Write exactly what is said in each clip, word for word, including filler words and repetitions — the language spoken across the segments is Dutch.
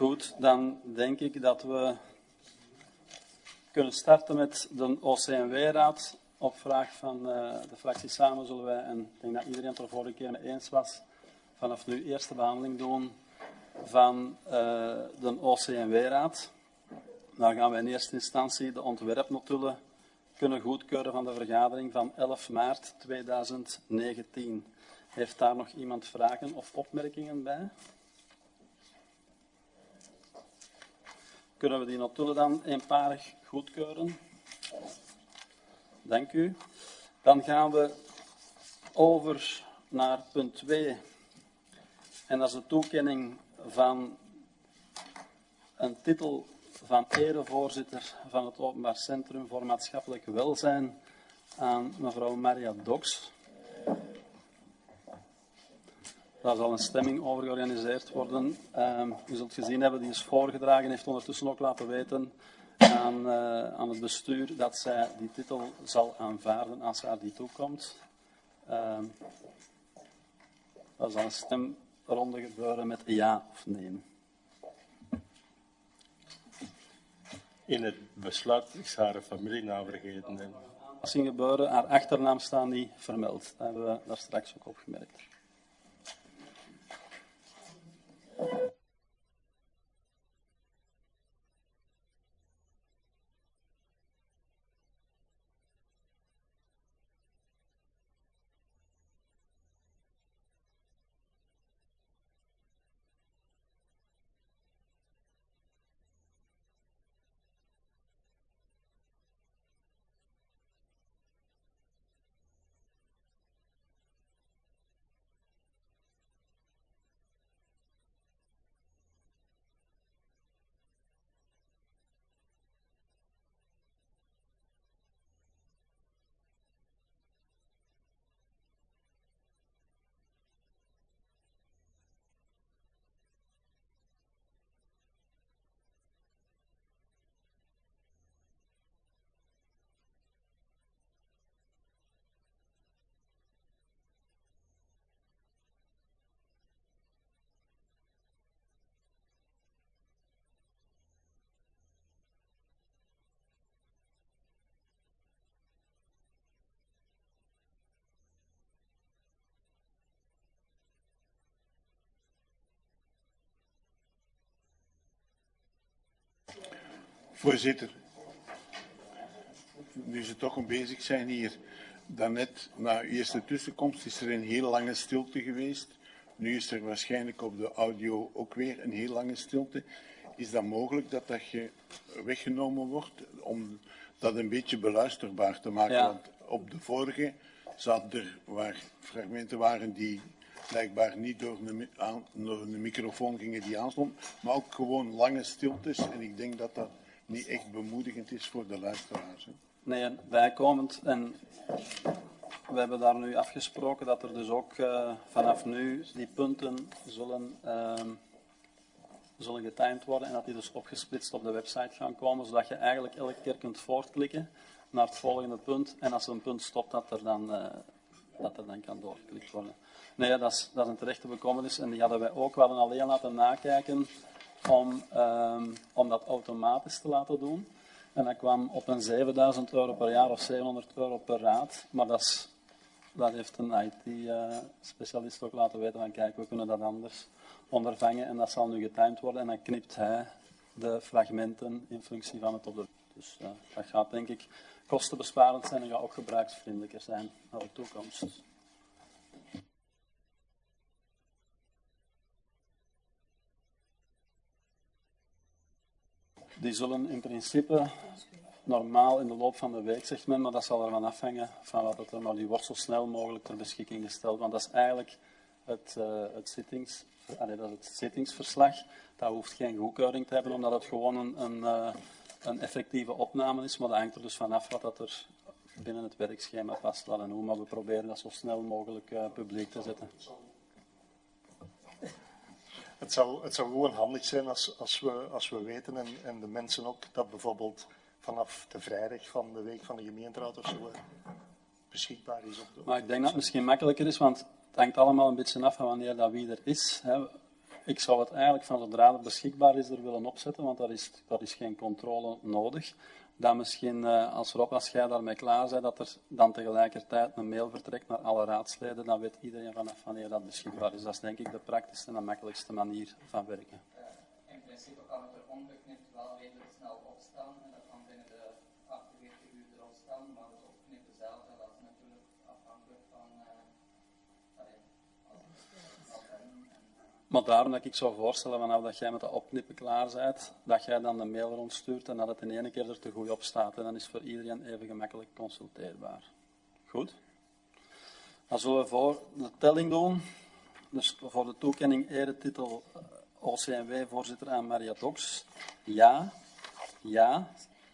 Goed, dan denk ik dat we kunnen starten met de O C M W-raad. Op vraag van uh, de fractie samen zullen wij, en ik denk dat iedereen het er vorige keer mee eens was, vanaf nu eerste behandeling doen van uh, de O C M W-raad. Dan gaan we in eerste instantie de ontwerpnotulen kunnen goedkeuren van de vergadering van elf maart tweeduizend negentien. Heeft daar nog iemand vragen of opmerkingen bij? Kunnen we die notulen dan eenparig goedkeuren? Dank u. Dan gaan we over naar punt twee. En dat is de toekenning van een titel van erevoorzitter van het Openbaar Centrum voor Maatschappelijk Welzijn aan mevrouw Maria Doks. Daar zal een stemming over georganiseerd worden. Um, u zult gezien hebben, die is voorgedragen en heeft ondertussen ook laten weten aan, uh, aan het bestuur dat zij die titel zal aanvaarden als haar die toekomt. Um, er zal een stemronde gebeuren met ja of nee. In het besluit is haar familienaam vergeten. Als ging gebeuren, haar achternaam staat niet vermeld. Dat hebben we daar straks ook opgemerkt. Voorzitter, nu ze toch een bezig zijn hier, daarnet na uw eerste tussenkomst is er een heel lange stilte geweest. Nu is er waarschijnlijk op de audio ook weer een heel lange stilte. Is dat mogelijk dat dat je weggenomen wordt om dat een beetje beluisterbaar te maken? Ja. Want op de vorige zaten er waar fragmenten waren die blijkbaar niet door een, aan, door een microfoon gingen die aanstond, maar ook gewoon lange stiltes. En ik denk dat dat niet echt bemoedigend is voor de luisteraars. Hè? Nee, bijkomend. En we hebben daar nu afgesproken dat er dus ook uh, vanaf nu die punten zullen, uh, zullen getimed worden en dat die dus opgesplitst op de website gaan komen, zodat je eigenlijk elke keer kunt voortklikken naar het volgende punt en als er een punt stopt, dat er dan, uh, dat er dan kan doorgeklikt worden. Nee, dat is, dat is een terechte bekommernis en die hadden wij ook wel alleen laten nakijken om, um, om dat automatisch te laten doen. En dat kwam op een zevenduizend euro per jaar of zevenhonderd euro per raad. Maar dat, is, dat heeft een I T-specialist uh, ook laten weten van kijk, we kunnen dat anders ondervangen en dat zal nu getimed worden en dan knipt hij de fragmenten in functie van het op de... Dus uh, dat gaat denk ik kostenbesparend zijn en gaat ook gebruiksvriendelijker zijn naar de toekomst. Die zullen in principe normaal in de loop van de week, zegt men, maar dat zal ervan afhangen van wat het er, maar die wordt zo snel mogelijk ter beschikking gesteld. Want dat is eigenlijk het, uh, het, zittings, allee, dat is het zittingsverslag. Dat hoeft geen goedkeuring te hebben, omdat het gewoon een, een, uh, een effectieve opname is. Maar dat hangt er dus vanaf wat dat er binnen het werkschema past, wat en hoe. Maar we proberen dat zo snel mogelijk uh, publiek te zetten. Het zou, het zou gewoon handig zijn als, als, we, als we weten, en, en de mensen ook, dat bijvoorbeeld vanaf de vrijdag van de week van de gemeenteraad of zo beschikbaar is. Op de, maar ik denk dat het misschien makkelijker is, want het hangt allemaal een beetje af van wanneer dat wie er is. Hè. ik zou het eigenlijk van zodra het beschikbaar is er willen opzetten, want daar is, daar is geen controle nodig. Dan misschien, uh, als Rob, als jij daarmee klaar bent, dat er dan tegelijkertijd een mail vertrekt naar alle raadsleden, dan weet iedereen vanaf wanneer dat beschikbaar is. Dat is denk ik de praktischste en de makkelijkste manier van werken. Uh, in principe kan het er ongeknipt wel redelijk snel opstaan en dat kan binnen de achtenveertig uur erop staan, maar het opknippen zelf, dat is natuurlijk afhankelijk van uh, allee, als het zal zijn. Maar daarom dat ik zou voorstellen, vanaf dat jij met dat opknippen klaar bent, dat jij dan de mail rondstuurt en dat het in één keer er te goed op staat. En dan is het voor iedereen even gemakkelijk consulteerbaar. Goed. Dan zullen we voor de telling doen. Dus voor de toekenning eretitel O C M W-voorzitter aan Maria Doks. Ja. Ja.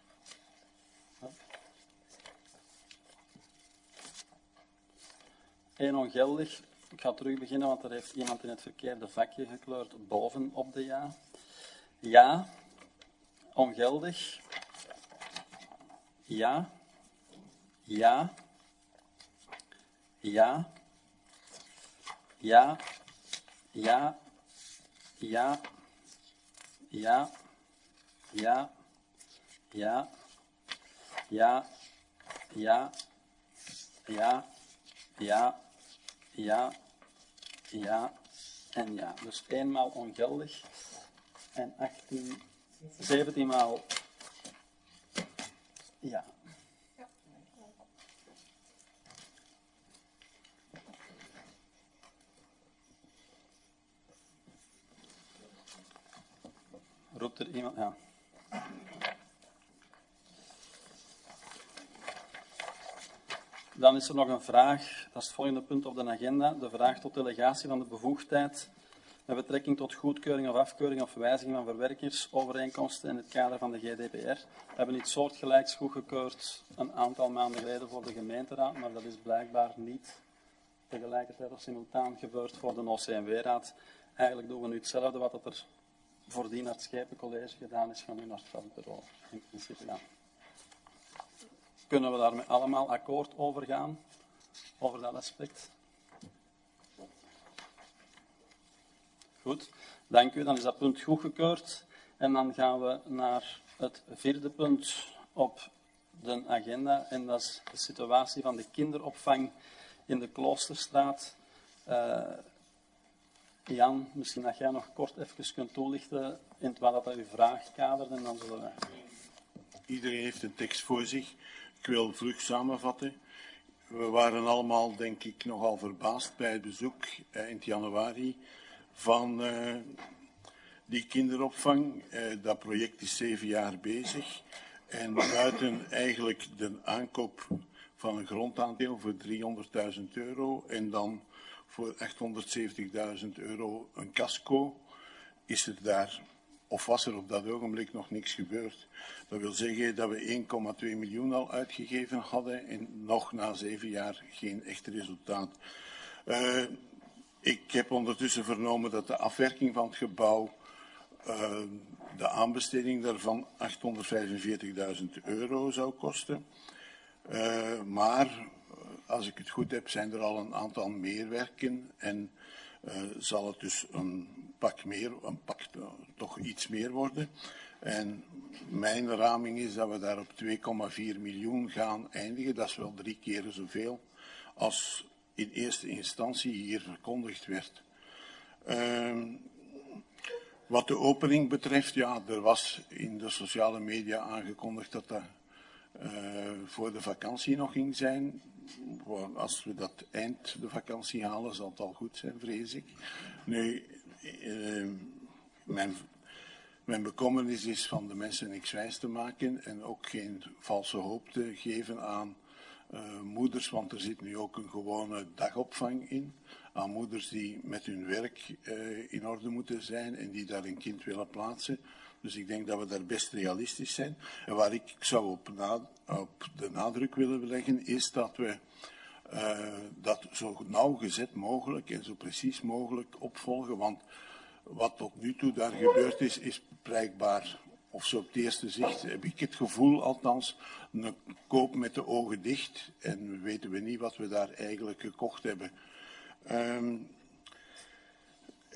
Eén ongeldig. Ik ga terug beginnen, want er heeft iemand in het verkeerde vakje gekleurd bovenop de ja. Ja. Ongeldig. Ja. Ja. Ja. Ja. Ja. Ja. Ja. Ja. Ja. Ja. Ja. Ja. Ja. Ja, ja en ja. Dus eenmaal ongeldig en achttien, zeventien maal ja. Roept er iemand? Ja. Dan is er nog een vraag, dat is het volgende punt op de agenda, de vraag tot delegatie van de bevoegdheid met betrekking tot goedkeuring of afkeuring of wijziging van verwerkersovereenkomsten in het kader van de G D P R. We hebben iets soortgelijks goedgekeurd een aantal maanden geleden voor de gemeenteraad, maar dat is blijkbaar niet tegelijkertijd of simultaan gebeurd voor de O C M W-raad. Eigenlijk doen we nu hetzelfde wat er voordien naar het Schepencollege gedaan is, gaan we nu naar het veldbureau. In principe, ja. Kunnen we daarmee allemaal akkoord over gaan, over dat aspect? Goed, dank u. Dan is dat punt goedgekeurd. En dan gaan we naar het vierde punt op de agenda. En dat is de situatie van de kinderopvang in de Kloosterstraat. Uh, Jan, misschien dat jij nog kort even kunt toelichten in wat dat uw vraag kadert. En dan zullen we... Iedereen heeft een tekst voor zich. Ik wil vlug samenvatten. We waren allemaal, denk ik, nogal verbaasd bij het bezoek eind januari van uh, die kinderopvang. Uh, dat project is zeven jaar bezig. En buiten eigenlijk de aankoop van een grondaandeel voor driehonderdduizend euro en dan voor achthonderdzeventigduizend euro een casco, is er daar, of was er op dat ogenblik nog niks gebeurd. Dat wil zeggen dat we één komma twee miljoen al uitgegeven hadden en nog na zeven jaar geen echt resultaat. Uh, ik heb ondertussen vernomen dat de afwerking van het gebouw, uh, de aanbesteding daarvan achthonderdvijfenveertigduizend euro zou kosten. Uh, maar, als ik het goed heb, zijn er al een aantal meerwerken en uh, zal het dus een pak meer, een pak uh, toch iets meer worden. En mijn raming is dat we daar op twee komma vier miljoen gaan eindigen. Dat is wel drie keer zoveel als in eerste instantie hier verkondigd werd. Uh, wat de opening betreft, ja, er was in de sociale media aangekondigd dat dat uh, voor de vakantie nog ging zijn. Als we dat eind de vakantie halen, zal het al goed zijn, vrees ik. Nu, uh, mijn, mijn bekommernis is van de mensen niks wijs te maken en ook geen valse hoop te geven aan uh, moeders, want er zit nu ook een gewone dagopvang in. Aan moeders die met hun werk uh, in orde moeten zijn en die daar een kind willen plaatsen. Dus ik denk dat we daar best realistisch zijn. En waar ik zou op, na, op de nadruk willen leggen, is dat we uh, dat zo nauwgezet mogelijk en zo precies mogelijk opvolgen. Want wat tot nu toe daar gebeurd is, is blijkbaar, of zo op het eerste zicht, heb ik het gevoel althans, een koop met de ogen dicht. En we weten we niet wat we daar eigenlijk gekocht hebben. Um,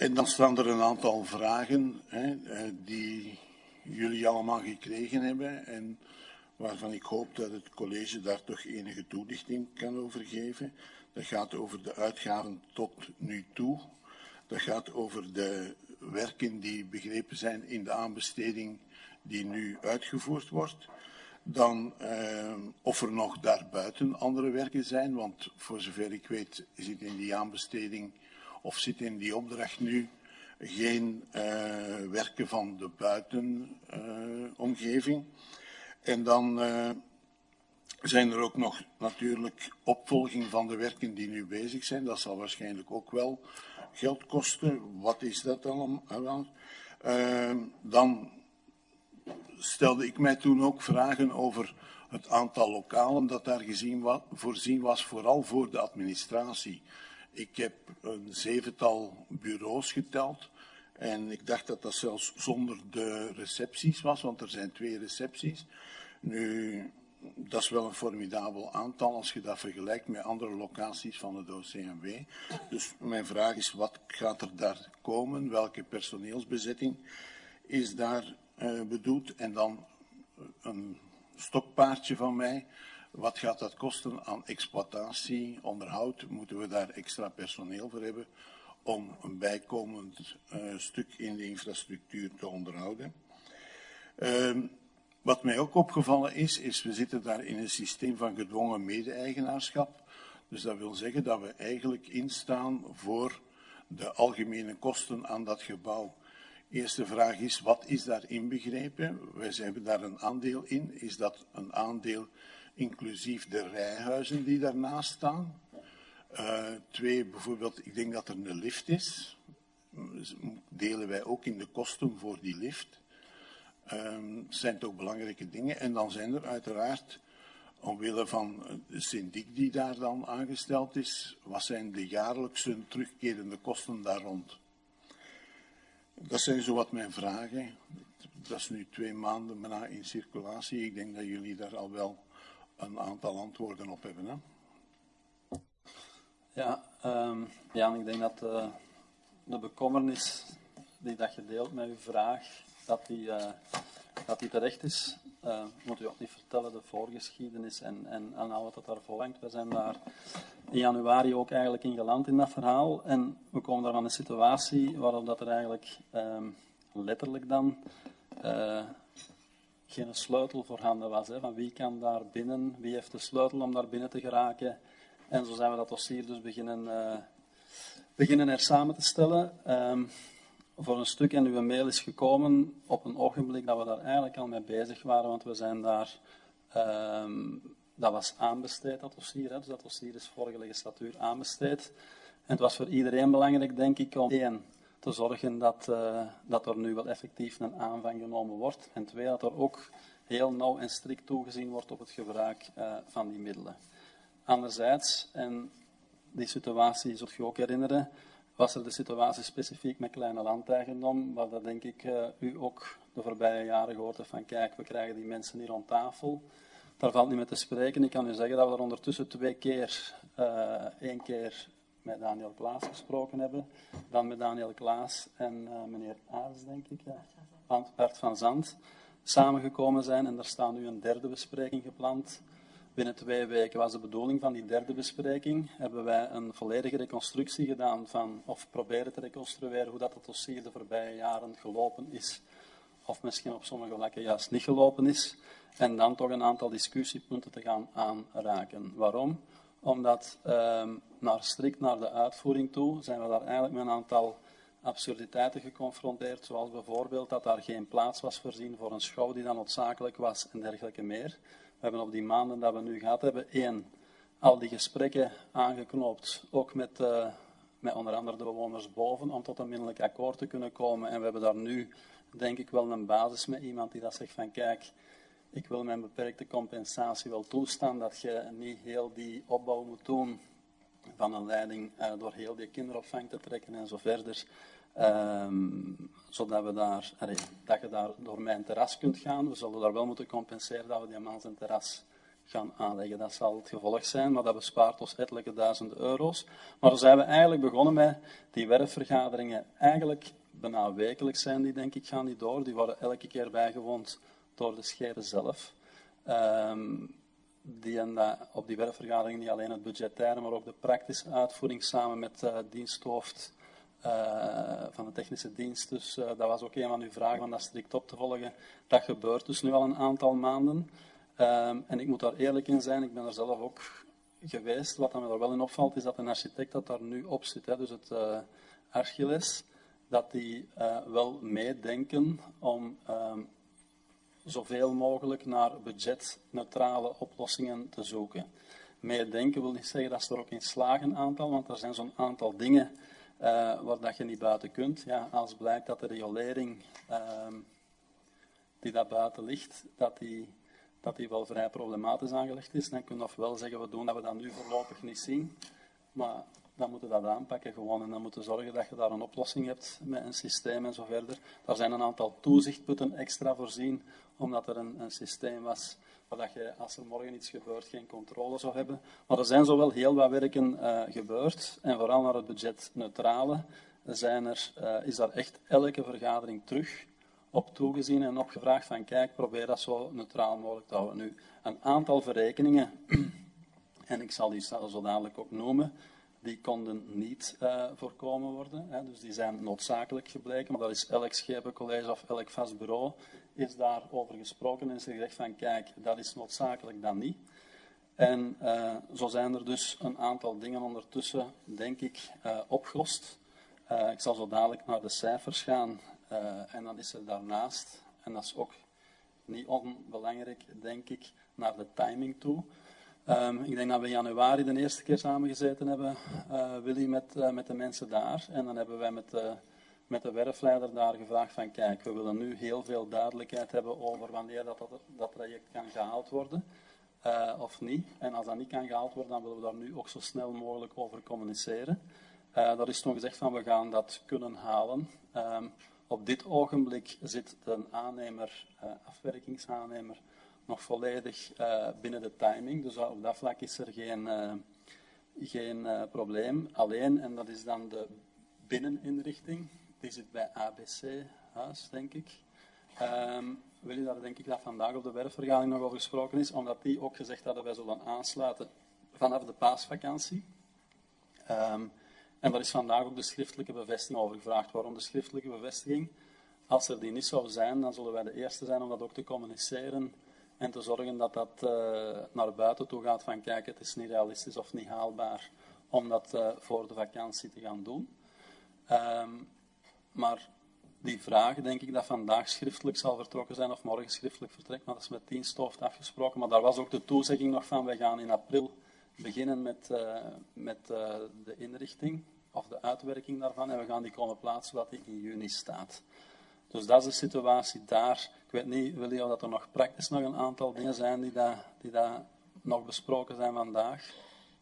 En dan staan er een aantal vragen hè, die jullie allemaal gekregen hebben en waarvan ik hoop dat het college daar toch enige toelichting kan over geven. Dat gaat over de uitgaven tot nu toe. Dat gaat over de werken die begrepen zijn in de aanbesteding die nu uitgevoerd wordt. Dan eh, of er nog daarbuiten andere werken zijn, want voor zover ik weet zit in die aanbesteding of zit in die opdracht nu geen uh, werken van de buitenomgeving. Uh, en dan uh, zijn er ook nog natuurlijk opvolging van de werken die nu bezig zijn. Dat zal waarschijnlijk ook wel geld kosten. Wat is dat allemaal? Uh, dan stelde ik mij toen ook vragen over het aantal lokalen dat daar gezien was, voorzien was, vooral voor de administratie. Ik heb een zevental bureaus geteld en ik dacht dat dat zelfs zonder de recepties was, want er zijn twee recepties. Nu, dat is wel een formidabel aantal als je dat vergelijkt met andere locaties van het O C M W. Dus mijn vraag is, wat gaat er daar komen? Welke personeelsbezetting is daar uh, bedoeld? En dan een stokpaardje van mij. Wat gaat dat kosten aan exploitatie, onderhoud? Moeten we daar extra personeel voor hebben om een bijkomend uh, stuk in de infrastructuur te onderhouden? Uh, wat mij ook opgevallen is, is we zitten daar in een systeem van gedwongen mede-eigenaarschap. Dus dat wil zeggen dat we eigenlijk instaan voor de algemene kosten aan dat gebouw. Eerste vraag is, wat is daar inbegrepen? Wij hebben daar een aandeel in. Is dat een aandeel inclusief de rijhuizen die daarnaast staan? Uh, twee, bijvoorbeeld, ik denk dat er een lift is. Delen wij ook in de kosten voor die lift? Um, zijn toch belangrijke dingen. En dan zijn er uiteraard, omwille van de syndic die daar dan aangesteld is, wat zijn de jaarlijkse terugkerende kosten daar rond? Dat zijn zowat mijn vragen. Dat is nu twee maanden bijna in circulatie. Ik denk dat jullie daar al wel een aantal antwoorden op hebben. Hè? Ja, um, Jan, ik denk dat uh, de bekommernis die dat je deelt met uw vraag, dat die, uh, dat die terecht is. Uh, moet u ook niet vertellen, de voorgeschiedenis en, en, en al wat dat daarvoor hangt. We zijn daar in januari ook eigenlijk in geland in dat verhaal. En we komen daar van een situatie waarop dat er eigenlijk um, letterlijk dan uh, geen sleutel voorhanden was. Hè, van wie kan daar binnen, wie heeft de sleutel om daar binnen te geraken. En zo zijn we dat dossier dus beginnen, uh, beginnen er samen te stellen. Um, voor een stuk, en uw mail is gekomen op een ogenblik dat we daar eigenlijk al mee bezig waren, want we zijn daar, um, dat was aanbesteed, dat dossier, hè, dus dat dossier is vorige legislatuur aanbesteed. En het was voor iedereen belangrijk, denk ik, om één, te zorgen dat, uh, dat er nu wel effectief een aanvang genomen wordt, en twee, dat er ook heel nauw en strikt toegezien wordt op het gebruik uh, van die middelen. Anderzijds, en die situatie zult je ook herinneren, was er de situatie specifiek met kleine landeigendom, waar dat denk ik uh, u ook de voorbije jaren gehoord heeft van kijk, we krijgen die mensen hier rond tafel. Daar valt niet mee te spreken. Ik kan u zeggen dat we er ondertussen twee keer, uh, één keer met Daniel Klaas gesproken hebben, dan met Daniel Klaas en uh, meneer Aars, denk ik, ja, Bart van Zandt, samengekomen zijn en er staat nu een derde bespreking gepland. Binnen twee weken was de bedoeling van die derde bespreking. Hebben wij een volledige reconstructie gedaan van, of proberen te reconstrueren hoe dat het dossier de voorbije jaren gelopen is. Of misschien op sommige vlakken juist niet gelopen is. En dan toch een aantal discussiepunten te gaan aanraken. Waarom? Omdat uh, naar, strikt naar de uitvoering toe zijn we daar eigenlijk met een aantal absurditeiten geconfronteerd. Zoals bijvoorbeeld dat daar geen plaats was voorzien voor een schouw die dan noodzakelijk was en dergelijke meer. We hebben op die maanden dat we nu gehad hebben, één, al die gesprekken aangeknoopt, ook met, uh, met onder andere de bewoners boven, om tot een minderlijk akkoord te kunnen komen. En we hebben daar nu, denk ik, wel een basis met iemand die dat zegt van kijk, ik wil mijn beperkte compensatie wel toestaan, dat je niet heel die opbouw moet doen van een leiding uh, door heel die kinderopvang te trekken en zo verder. Um, zodat we daar, allee, dat je daar door mijn terras kunt gaan. We zullen daar wel moeten compenseren dat we die man zijn terras gaan aanleggen. Dat zal het gevolg zijn, maar dat bespaart ons ettelijke duizenden euro's. Maar dan zijn we eigenlijk begonnen met die werfvergaderingen. Eigenlijk bijna wekelijks zijn die, denk ik, gaan die door. Die worden elke keer bijgewoond door de scheren zelf. Um, die en dat, op die werfvergadering niet alleen het budgettaire, maar ook de praktische uitvoering samen met de uh, diensthoofd uh, van de technische dienst. Dus uh, dat was ook een van uw vragen, om dat strikt op te volgen. Dat gebeurt dus nu al een aantal maanden. Um, en ik moet daar eerlijk in zijn, ik ben er zelf ook geweest. Wat me er wel in opvalt, is dat een architect dat daar nu op zit, hè, dus het uh, Archiles, dat die uh, wel meedenken om um, zoveel mogelijk naar budgetneutrale oplossingen te zoeken. Meedenken wil niet zeggen dat ze er ook in slagen, een aantal, want er zijn zo'n aantal dingen uh, waar dat je niet buiten kunt. Ja, als blijkt dat de riolering uh, die daar buiten ligt, dat die, dat die wel vrij problematisch aangelegd is, dan kun je ofwel zeggen, we doen dat we dat nu voorlopig niet zien, maar dan moeten we dat aanpakken gewoon en dan moeten we zorgen dat je daar een oplossing hebt met een systeem en zo verder. Daar zijn een aantal toezichtpunten extra voorzien, omdat er een, een systeem was waar dat je, als er morgen iets gebeurt, geen controle zou hebben. Maar er zijn zo wel heel wat werken uh, gebeurd en vooral naar het budgetneutrale zijn er, uh, is daar echt elke vergadering terug op toegezien en opgevraagd van kijk, probeer dat zo neutraal mogelijk te houden. Nu, een aantal verrekeningen, en ik zal die zo dadelijk ook noemen, die konden niet uh, voorkomen worden. Hè. Dus die zijn noodzakelijk gebleken. Maar dat is elk schepencollege of elk vast bureau is daarover gesproken en is er gezegd van kijk, dat is noodzakelijk, dan niet. En uh, zo zijn er dus een aantal dingen ondertussen, denk ik, uh, opgelost. Uh, ik zal zo dadelijk naar de cijfers gaan. Uh, en dan is er daarnaast, en dat is ook niet onbelangrijk, denk ik, naar de timing toe. Um, ik denk dat we in januari de eerste keer samengezeten hebben, uh, Willy, met, uh, met de mensen daar. En dan hebben wij met de, met de werfleider daar gevraagd van kijk, we willen nu heel veel duidelijkheid hebben over wanneer dat, dat, dat traject kan gehaald worden uh, of niet. En als dat niet kan gehaald worden, dan willen we daar nu ook zo snel mogelijk over communiceren. Uh, dat is toen gezegd van we gaan dat kunnen halen. Um, op dit ogenblik zit de aannemer, uh, afwerkingsaannemer, nog volledig uh, binnen de timing. Dus op dat vlak is er geen, uh, geen uh, probleem. Alleen, en dat is dan de binneninrichting, die zit bij A B C-huis, denk ik. Um, wil je daar denk ik dat vandaag op de werfvergadering nog over gesproken is, omdat die ook gezegd hadden wij zullen aansluiten vanaf de paasvakantie. Um, en daar is vandaag ook de schriftelijke bevestiging over gevraagd. Waarom de schriftelijke bevestiging? Als er die niet zou zijn, dan zullen wij de eerste zijn om dat ook te communiceren en te zorgen dat dat uh, naar buiten toe gaat van kijk, het is niet realistisch of niet haalbaar om dat uh, voor de vakantie te gaan doen. Um, maar die vraag, denk ik dat vandaag schriftelijk zal vertrokken zijn of morgen schriftelijk vertrekt, maar dat is met diensthoofd afgesproken. Maar daar was ook de toezegging nog van, wij gaan in april beginnen met, uh, met uh, de inrichting of de uitwerking daarvan en we gaan die komen plaatsen zodat die in juni staat. Dus dat is de situatie daar. Ik weet niet, Willy, of dat er nog praktisch nog een aantal dingen zijn die daar die daar nog besproken zijn vandaag?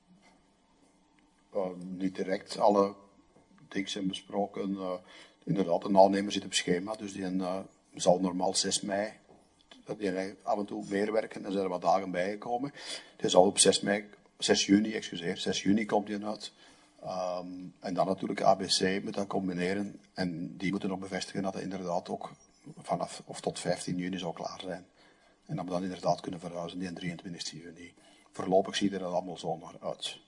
Uh, niet direct. Alle dingen zijn besproken. Uh, inderdaad, een aannemer zit op schema, dus die uh, zal normaal zes mei die af en toe meer werken. Er zijn er wat dagen bijgekomen. Die zal op zes mei, zes juni, excuseer, zes juni komt die uit. Um, en dan natuurlijk A B C moet dat combineren. En die moeten nog bevestigen dat het inderdaad ook vanaf of tot vijftien juni zou klaar zijn. En dat we dan inderdaad kunnen verhuizen die drieëntwintigste juni. Voorlopig ziet er dat allemaal zo naar uit.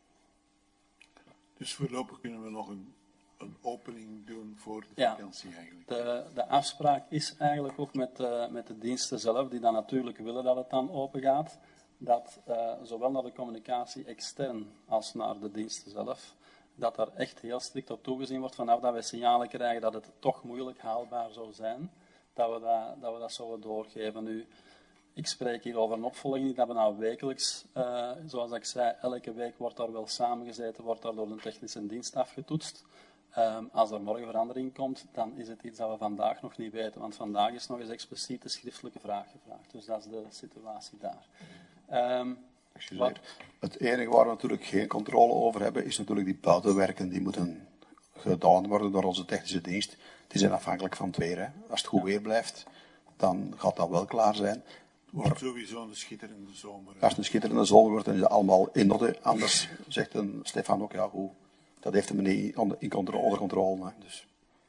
Dus voorlopig kunnen we nog een, een opening doen voor de ja, vakantie eigenlijk. De, de afspraak is eigenlijk ook met, uh, met de diensten zelf, die dan natuurlijk willen dat het dan open gaat. Dat uh, zowel naar de communicatie extern als naar de diensten zelf, dat er echt heel strikt op toegezien wordt vanaf dat we signalen krijgen dat het toch moeilijk haalbaar zou zijn, dat we dat, dat, we dat zouden doorgeven. Nu, ik spreek hier over een opvolging, dat we nou wekelijks, uh, zoals ik zei, elke week wordt daar wel samengezeten, wordt daar door de technische dienst afgetoetst. Um, als er morgen verandering komt, dan is het iets dat we vandaag nog niet weten, want vandaag is nog eens expliciet de schriftelijke vraag gevraagd. Dus dat is de situatie daar. Um, Excuseer. Het enige waar we natuurlijk geen controle over hebben, is natuurlijk die buitenwerken die moeten gedaan worden door onze technische dienst. Die zijn afhankelijk van het weer. Hè. Als het goed weer blijft, dan gaat dat wel klaar zijn. Het wordt sowieso een schitterende zomer. Als het een schitterende zomer wordt, dan is het allemaal in orde. Anders zegt een Stefan ook, ja hoe, dat heeft hem niet onder, in controle, onder controle. Hè. Dus.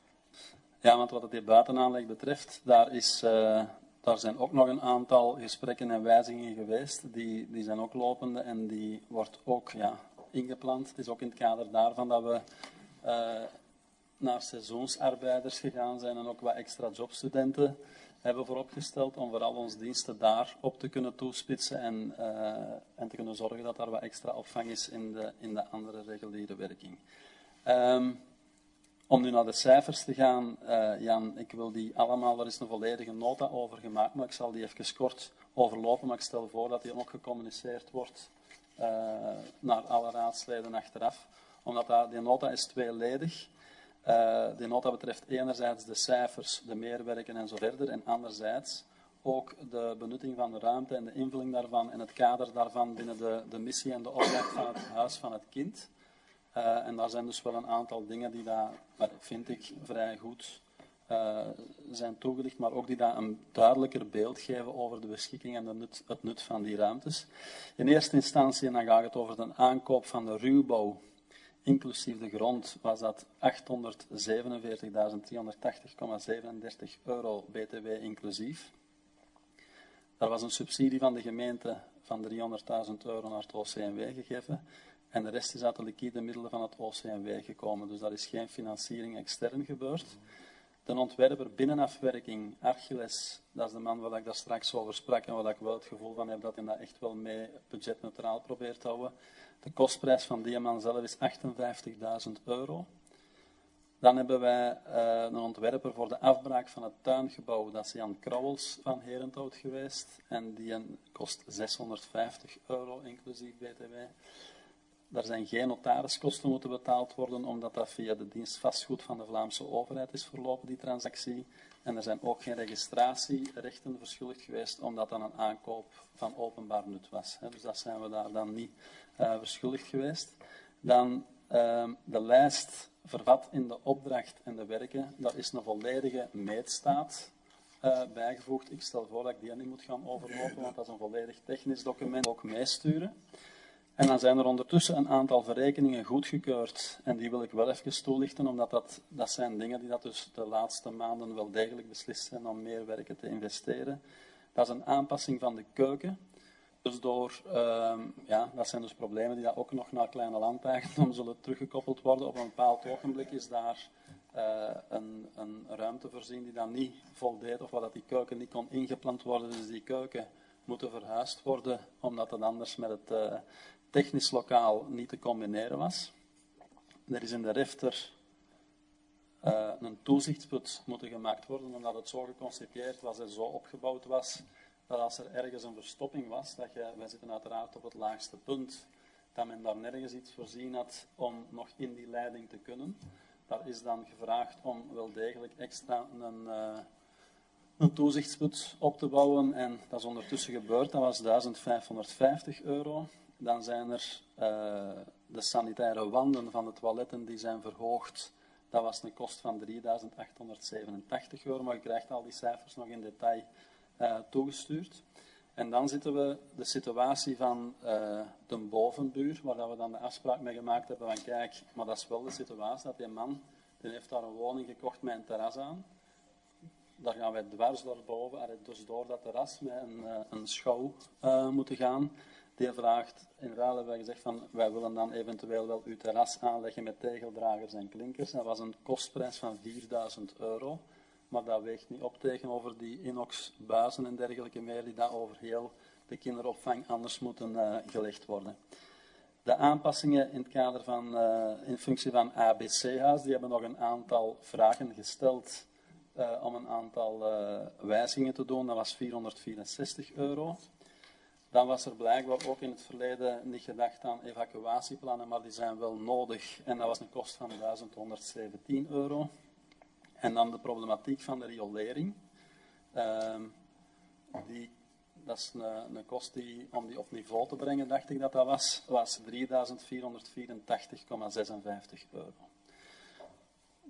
Ja, want wat het hier buitenaanleg betreft, daar, is, uh, daar zijn ook nog een aantal gesprekken en wijzigingen geweest. Die, die zijn ook lopende en die wordt ook ja, ingepland. Het is ook in het kader daarvan dat we uh, naar seizoensarbeiders gegaan zijn en ook wat extra jobstudenten hebben vooropgesteld om vooral onze diensten daar op te kunnen toespitsen en, uh, en te kunnen zorgen dat er wat extra opvang is in de, in de andere reguliere werking. Um, om nu naar de cijfers te gaan, uh, Jan, ik wil die allemaal, er is een volledige nota over gemaakt, maar ik zal die even kort overlopen, maar ik stel voor dat die ook gecommuniceerd wordt uh, naar alle raadsleden achteraf, omdat dat, die nota is tweeledig. Uh, die nota betreft enerzijds de cijfers, de meerwerken en zo verder, en anderzijds ook de benutting van de ruimte en de invulling daarvan en het kader daarvan binnen de, de missie en de opdracht van het Huis van het Kind. Uh, en daar zijn dus wel een aantal dingen die daar, vind ik, vrij goed uh, zijn toegelicht, maar ook die daar een duidelijker beeld geven over de beschikking en de nut, het nut van die ruimtes. In eerste instantie, en dan gaat het over de aankoop van de ruwbouw, inclusief de grond, was dat achthonderdzevenenveertigduizend driehonderdtachtig komma zevenendertig euro B T W inclusief. Daar was een subsidie van de gemeente van driehonderdduizend euro naar het O C M W gegeven. En de rest is uit de liquide middelen van het O C M W gekomen. Dus daar is geen financiering extern gebeurd. De ontwerper binnenafwerking, Archiles, dat is de man waar ik daar straks over sprak en waar ik wel het gevoel van heb dat hij dat echt wel mee budgetneutraal probeert te houden. De kostprijs van die man zelf is achtenvijftigduizend euro. Dan hebben wij uh, een ontwerper voor de afbraak van het tuingebouw. Dat is Jan Krauwels van Herenthout geweest. En die kost zeshonderdvijftig euro, inclusief B T W. Daar zijn geen notariskosten moeten betaald worden, omdat dat via de dienst vastgoed van de Vlaamse overheid is verlopen, die transactie. En er zijn ook geen registratierechten verschuldigd geweest, omdat dat een aankoop van openbaar nut was. Dus dat zijn we daar dan niet uh, verschuldigd geweest. Dan uh, de lijst vervat in de opdracht en de werken. Daar is een volledige meetstaat uh, bijgevoegd. Ik stel voor dat ik die niet moet gaan overlopen, want dat is een volledig technisch document. Ook meesturen. En dan zijn er ondertussen een aantal verrekeningen goedgekeurd. En die wil ik wel even toelichten, omdat dat, dat zijn dingen die dat dus de laatste maanden wel degelijk beslist zijn om meer werken te investeren. Dat is een aanpassing van de keuken. Dus door, uh, ja, dat zijn dus problemen die dat ook nog naar kleine landeigendom zullen teruggekoppeld worden. Op een bepaald ogenblik is daar uh, een, een ruimte voorzien die dan niet voldeed, of waar dat die keuken niet kon ingeplant worden. Dus die keuken moeten verhuisd worden, omdat het anders met het uh, technisch lokaal niet te combineren was. Er is in de refter uh, een toezichtsput moeten gemaakt worden, omdat het zo geconcipieerd was en zo opgebouwd was, dat als er ergens een verstopping was, dat je, wij zitten uiteraard op het laagste punt, dat men daar nergens iets voorzien had om nog in die leiding te kunnen. Daar is dan gevraagd om wel degelijk extra een, uh, een toezichtsput op te bouwen en dat is ondertussen gebeurd, dat was duizend vijfhonderdvijftig euro. Dan zijn er uh, de sanitaire wanden van de toiletten die zijn verhoogd. Dat was een kost van drieduizend achthonderdzevenentachtig euro, maar je krijgt al die cijfers nog in detail uh, toegestuurd. En dan zitten we de situatie van uh, de bovenbuur, waar we dan de afspraak mee gemaakt hebben van kijk, maar dat is wel de situatie dat die man, die heeft daar een woning gekocht met een terras aan. Daar gaan wij dwars doorboven, dus door dat terras met een, uh, een schouw uh, moeten gaan. Die vraagt, in ruil hebben wij gezegd van, wij willen dan eventueel wel uw terras aanleggen met tegeldragers en klinkers. Dat was een kostprijs van vierduizend euro, maar dat weegt niet op tegenover die inoxbuizen en dergelijke meer, die daar over heel de kinderopvang anders moeten uh, gelegd worden. De aanpassingen in het kader van, uh, in functie van A B C-huis, die hebben nog een aantal vragen gesteld uh, om een aantal uh, wijzigingen te doen. Dat was vierhonderdvierenzestig euro. Dan was er blijkbaar ook in het verleden niet gedacht aan evacuatieplannen, maar die zijn wel nodig. En dat was een kost van duizend honderdzeventien euro. En dan de problematiek van de riolering. Uh, die, dat is een, een kost die, om die op niveau te brengen, dacht ik dat dat was, was drieduizend vierhonderdvierentachtig komma zesenvijftig euro.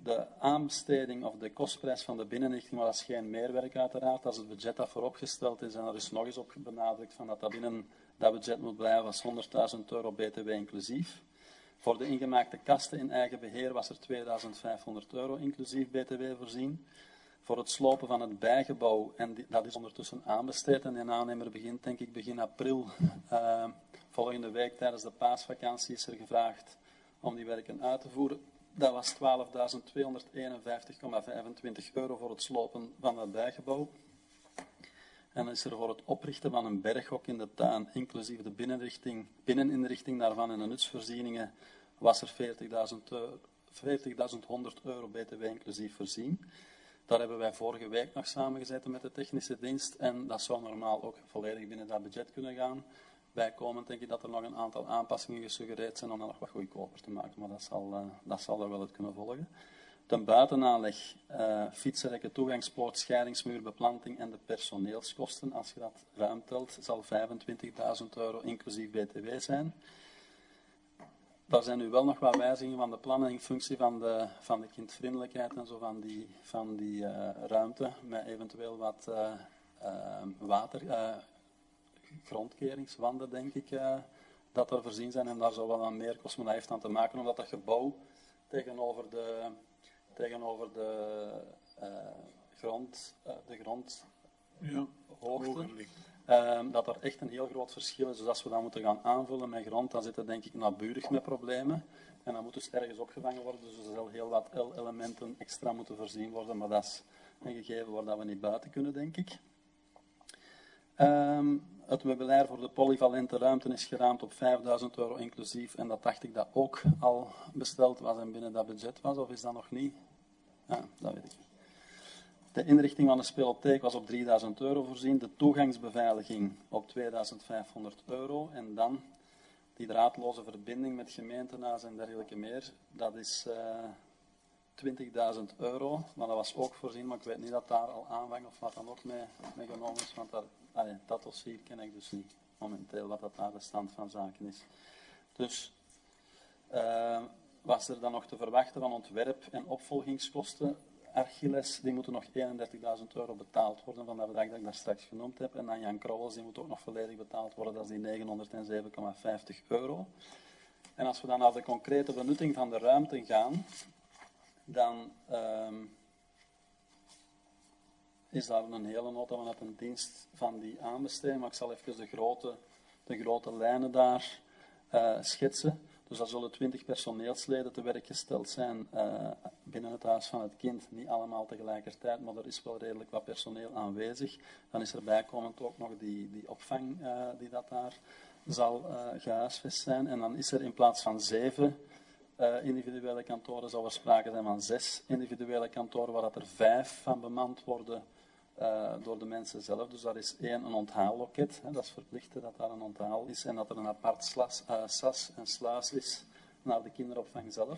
De aanbesteding of de kostprijs van de binnenrichting, maar dat is geen meerwerk uiteraard. Dat is het budget dat vooropgesteld is en er is nog eens op benadrukt van dat dat binnen dat budget moet blijven als honderdduizend euro B T W inclusief. Voor de ingemaakte kasten in eigen beheer was er tweeduizend vijfhonderd euro inclusief B T W voorzien. Voor het slopen van het bijgebouw, en die, dat is ondertussen aanbesteed en de aannemer begint denk ik begin april. Uh, volgende week tijdens de paasvakantie is er gevraagd om die werken uit te voeren. Dat was twaalfduizend tweehonderdeenenvijftig komma vijfentwintig euro voor het slopen van het bijgebouw. En dan is er voor het oprichten van een berghok in de tuin, inclusief de binnenrichting, binneninrichting daarvan en de nutsvoorzieningen, was er veertigduizend honderd euro B T W inclusief voorzien. Daar hebben wij vorige week nog samengezeten met de technische dienst en dat zou normaal ook volledig binnen dat budget kunnen gaan. Bijkomend denk ik dat er nog een aantal aanpassingen gesuggereerd zijn om dat nog wat goedkoper te maken, maar dat zal, uh, dat zal er wel het kunnen volgen. De buitenaanleg, uh, fietsenrekken, toegangspoort, scheidingsmuur, beplanting en de personeelskosten, als je dat ruim telt, zal vijfentwintigduizend euro inclusief B T W zijn. Daar zijn nu wel nog wat wijzigingen van de plannen in functie van de, van de kindvriendelijkheid en zo van die, van die uh, ruimte, met eventueel wat uh, uh, water, uh, grondkeringswanden, denk ik, uh, dat er voorzien zijn. En daar zal wel aan meer kosten, maar dat heeft aan te maken omdat dat gebouw tegenover de, tegenover de uh, grond, uh, de grond Ja, hoogte, uh, dat er echt een heel groot verschil is. Dus als we dat moeten gaan aanvullen met grond, dan zitten denk ik naburig met problemen. En dan moet dus ergens opgevangen worden. Dus er zal heel wat L-elementen extra moeten voorzien worden. Maar dat is een gegeven waar dat we niet buiten kunnen, denk ik. Um, het meubilair voor de polyvalente ruimte is geraamd op vijfduizend euro inclusief. En dat dacht ik dat ook al besteld was en binnen dat budget was. Of is dat nog niet? Ja, dat weet ik niet. De inrichting van de spelotheek was op drieduizend euro voorzien. De toegangsbeveiliging op tweeduizend vijfhonderd euro. En dan die draadloze verbinding met gemeentehuis en dergelijke meer. Dat is uh, twintigduizend euro. Maar dat was ook voorzien, maar ik weet niet dat daar al aanvang of wat dan ook mee, mee genomen is. Want daar, allee, dat dossier ken ik dus niet momenteel, wat dat daar de stand van zaken is. Dus uh, was er dan nog te verwachten van ontwerp- en opvolgingskosten. Achilles, die moeten nog eenendertigduizend euro betaald worden van dat bedrag dat ik daar straks genoemd heb. En dan Jan Krowels, die moet ook nog volledig betaald worden, dat is die negenhonderdzeven komma vijftig euro. En als we dan naar de concrete benutting van de ruimte gaan, dan um, is daar een hele nota vanuit een dienst van die aanbesteding, maar ik zal even de grote, de grote lijnen daar uh, schetsen. Dus daar zullen twintig personeelsleden te werk gesteld zijn uh, binnen het Huis van het Kind. Niet allemaal tegelijkertijd, maar er is wel redelijk wat personeel aanwezig. Dan is er bijkomend ook nog die, die opvang uh, die dat daar zal uh, gehuisvest zijn. En dan is er in plaats van zeven uh, individuele kantoren, zal er sprake zijn van zes individuele kantoren, waar dat er vijf van bemand worden uh, door de mensen zelf. Dus daar is één een onthaalloket, hè, dat is verplicht dat daar een onthaal is en dat er een apart slas, uh, sas en sluis is naar de kinderopvang zelf.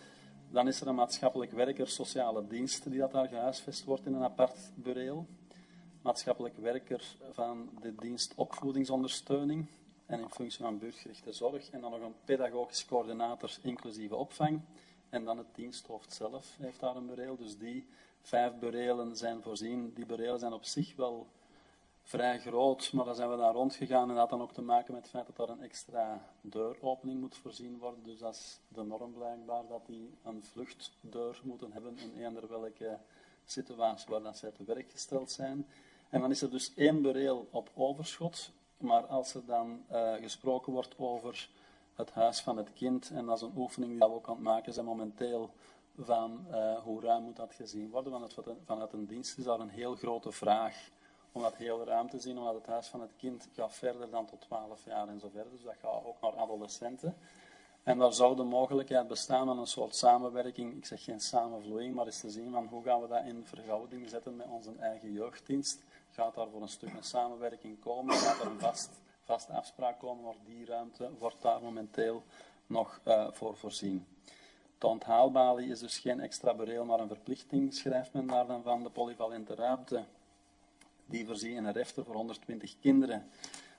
Dan is er een maatschappelijk werker, sociale diensten, die dat daar gehuisvest wordt in een apart bureel. Maatschappelijk werker van de dienst opvoedingsondersteuning en in functie van burgergerichte zorg. En dan nog een pedagogisch coördinator inclusieve opvang. En dan het diensthoofd zelf heeft daar een bureel. Dus die vijf burelen zijn voorzien. Die burelen zijn op zich wel vrij groot, maar dan zijn we daar rondgegaan en dat had dan ook te maken met het feit dat er een extra deuropening moet voorzien worden. Dus dat is de norm blijkbaar, dat die een vluchtdeur moeten hebben in eender welke situatie waar dat zij te werk gesteld zijn. En dan is er dus één bureel op overschot, maar als er dan uh, gesproken wordt over het Huis van het Kind, en dat is een oefening die we ook aan het maken zijn momenteel, van uh, hoe ruim moet dat gezien worden, want het, vanuit een dienst is daar een heel grote vraag om dat heel ruim te zien, omdat het Huis van het Kind gaat verder dan tot twaalf jaar en zo verder. Dus dat gaat ook naar adolescenten. En daar zou de mogelijkheid bestaan van een soort samenwerking, ik zeg geen samenvloeiing, maar eens te zien van hoe gaan we dat in verhouding zetten met onze eigen jeugddienst. Gaat daar voor een stuk een samenwerking komen? Gaat er een vast, vaste afspraak komen? Maar die ruimte wordt daar momenteel nog uh, voor voorzien. De onthaalbalie is dus geen extra bureel, maar een verplichting, schrijft men daar dan van. De polyvalente ruimte, die voorzien in een refter voor honderdtwintig kinderen.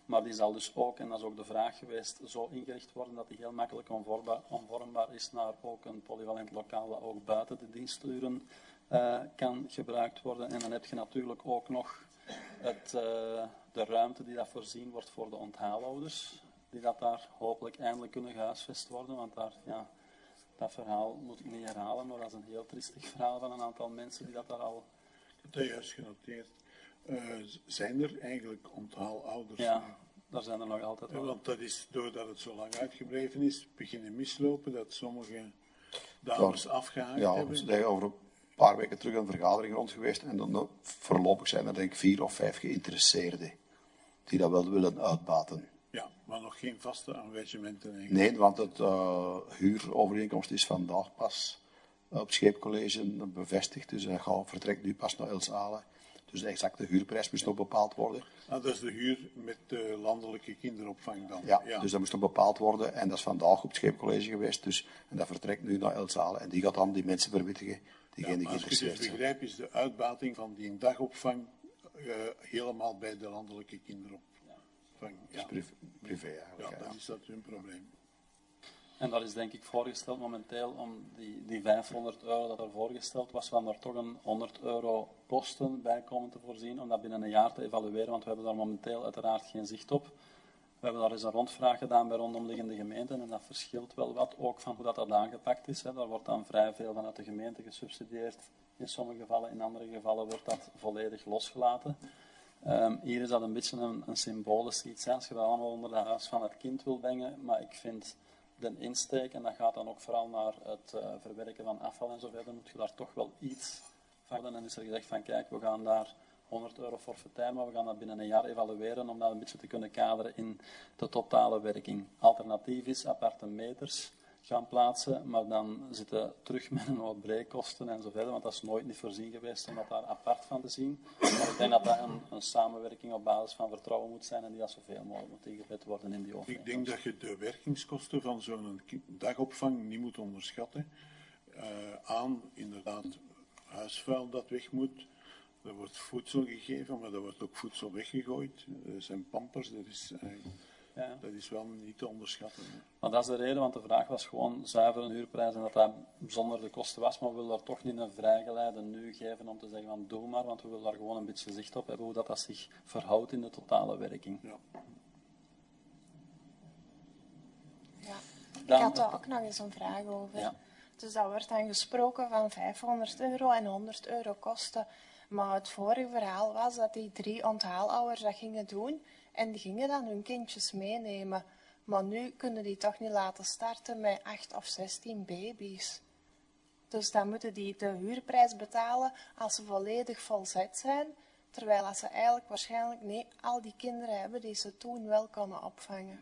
Maar die zal dus ook, en dat is ook de vraag geweest, zo ingericht worden dat die heel makkelijk omvormbaar, omvormbaar is naar ook een polyvalent lokaal dat ook buiten de diensturen uh, kan gebruikt worden. En dan heb je natuurlijk ook nog het, uh, de ruimte die dat voorzien wordt voor de onthaalouders, die dat daar hopelijk eindelijk kunnen gehuisvest worden, want daar, ja, dat verhaal moet ik niet herhalen, maar dat is een heel triestig verhaal van een aantal mensen die dat daar al... Ik heb dat juist genoteerd. Uh, zijn er eigenlijk onthaalouders? Ja, daar zijn er nog altijd wel. Ja, want dat is, doordat het zo lang uitgebleven is, beginnen mislopen, dat sommige dames afgehaakt ja, hebben. Ja, we zijn over een paar weken terug een vergadering rond geweest en dan voorlopig zijn er denk ik vier of vijf geïnteresseerden die dat wel willen uitbaten. Ja, maar nog geen vaste engagementen eigenlijk. Nee, want het uh, huurovereenkomst is vandaag pas op het Scheepcollege bevestigd, dus hij gaat vertrekt nu pas naar Elsale. Dus de exacte huurprijs moest nog bepaald worden. Ah, dat is de huur met de landelijke kinderopvang dan? Ja, ja, dus dat moest nog bepaald worden en dat is vandaag op het Scheepcollege geweest. Dus, en dat vertrekt nu naar Elsale en die gaat dan die mensen verwittigen die Ja, geen als ik geïnteresseerd het zijn. begrijp is de uitbating van die dagopvang uh, helemaal bij de landelijke kinderopvang. Dat Ja, is privé, privé eigenlijk. ja, Ja, dan is dat hun probleem. En dat is denk ik voorgesteld momenteel om die, die vijfhonderd euro dat er voorgesteld was, van er toch een honderd euro kosten bij komen te voorzien, om dat binnen een jaar te evalueren, want we hebben daar momenteel uiteraard geen zicht op. We hebben daar eens een rondvraag gedaan bij rondomliggende gemeenten en dat verschilt wel wat, ook van hoe dat, dat aangepakt is. Hè. Daar wordt dan vrij veel vanuit de gemeente gesubsidieerd, in sommige gevallen, in andere gevallen wordt dat volledig losgelaten. Um, hier is dat een beetje een, een symbolisch iets, hè, als je dat allemaal onder de huis van het kind wil brengen, maar ik vind de insteek, en dat gaat dan ook vooral naar het uh, verwerken van afval en zo verder, moet je daar toch wel iets van doen. En dan is er gezegd van kijk, we gaan daar honderd euro forfaitair, maar we gaan dat binnen een jaar evalueren om dat een beetje te kunnen kaderen in de totale werking. Alternatief is aparte meters gaan plaatsen, maar dan zitten terug met een wat breekkosten en zo verder, want dat is nooit niet voorzien geweest om dat daar apart van te zien. Maar ik denk dat dat een, een samenwerking op basis van vertrouwen moet zijn en die dat zoveel mogelijk moet ingebed worden in die overeenkomst. Ik denk dat je de werkingskosten van zo'n dagopvang niet moet onderschatten. Uh, aan inderdaad huisvuil dat weg moet. Er wordt voedsel gegeven, maar er wordt ook voedsel weggegooid. Er zijn pampers, dat is, uh, ja. dat is wel niet te onderschatten. Hè. Maar dat is de reden, want de vraag was gewoon zuiver een huurprijs en dat dat zonder de kosten was, maar we willen daar toch niet een vrijgeleide nu geven om te zeggen van doe maar, want we willen daar gewoon een beetje zicht op hebben hoe dat, dat zich verhoudt in de totale werking. Ja. Ja. Dan, Ik had daar ook nog eens een vraag over. Ja. Dus dat wordt dan gesproken van vijfhonderd euro en honderd euro kosten. Maar het vorige verhaal was dat die drie onthaalouders dat gingen doen en die gingen dan hun kindjes meenemen. Maar nu kunnen die toch niet laten starten met acht of zestien baby's. Dus dan moeten die de huurprijs betalen als ze volledig volzet zijn, terwijl als ze eigenlijk waarschijnlijk niet al die kinderen hebben die ze toen wel konden opvangen.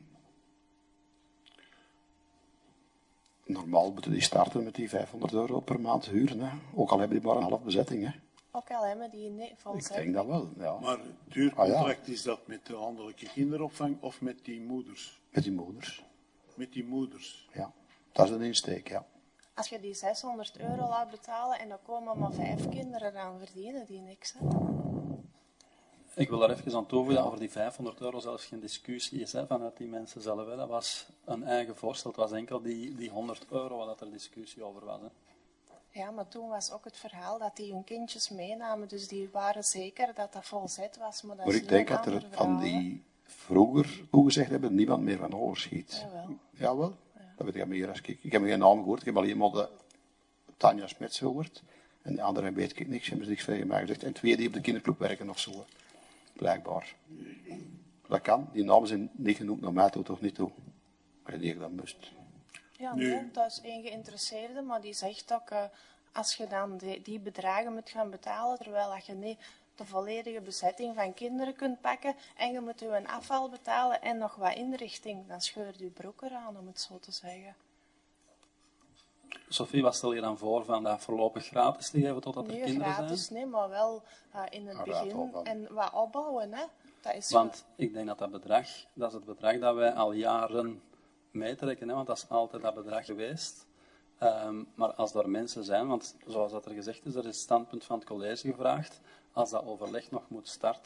Normaal moeten die starten met die vijfhonderd euro per maand huur, hè. Ook al hebben die maar een half bezetting. Hè. Ook al hebben die niet volzet. Ik denk dat wel, ja. Maar het huurcontract, ah, ja. Is dat met de landelijke kinderopvang of met die moeders? Met die moeders. Met die moeders? Ja, dat is een insteek, ja. Als je die zeshonderd euro laat betalen en dan komen maar vijf kinderen, dan verdienen die niks. Hè? Ik wil daar even aan toevoegen dat over die vijfhonderd euro zelfs geen discussie is hè, vanuit die mensen zelf. Hè. Dat was een eigen voorstel, het was enkel die, die honderd euro waar dat er discussie over was. Hè. Ja, maar toen was ook het verhaal dat die hun kindjes meenamen, dus die waren zeker dat dat volzet was. Maar, dat maar is ik denk een dat er ander van verhaal, die vroeger toegezegd hebben, niemand meer van overschiet. Jawel. Jawel, ja. Dat weet ik meer als ik. Ik heb geen naam gehoord, ik heb alleen maar de Tanja Smets gehoord. En de anderen weet ik niks, hebben ze niks van mij gezegd. En twee die op de kinderclub werken of zo, blijkbaar. Dat kan, die namen zijn niet genoemd naar mij toe, toch niet toe. Maar die ik dat moest. Ja, nee, dat is één geïnteresseerde, maar die zegt ook, uh, als je dan die, die bedragen moet gaan betalen, terwijl dat je niet de volledige bezetting van kinderen kunt pakken en je moet je afval betalen en nog wat inrichting, dan scheurt je broek eraan, om het zo te zeggen. Sophie, wat stel je dan voor van dat voorlopig gratis te geven totdat er nee, kinderen gratis, zijn? Nee, maar wel uh, in het Ja, begin en wat opbouwen. Hè? Dat is Want ik denk dat dat bedrag, dat is het bedrag dat wij al jaren meetrekken, hè, want dat is altijd dat bedrag geweest. Um, maar als er mensen zijn, want zoals dat er gezegd is, er is het standpunt van het college gevraagd, als dat overleg nog moet starten,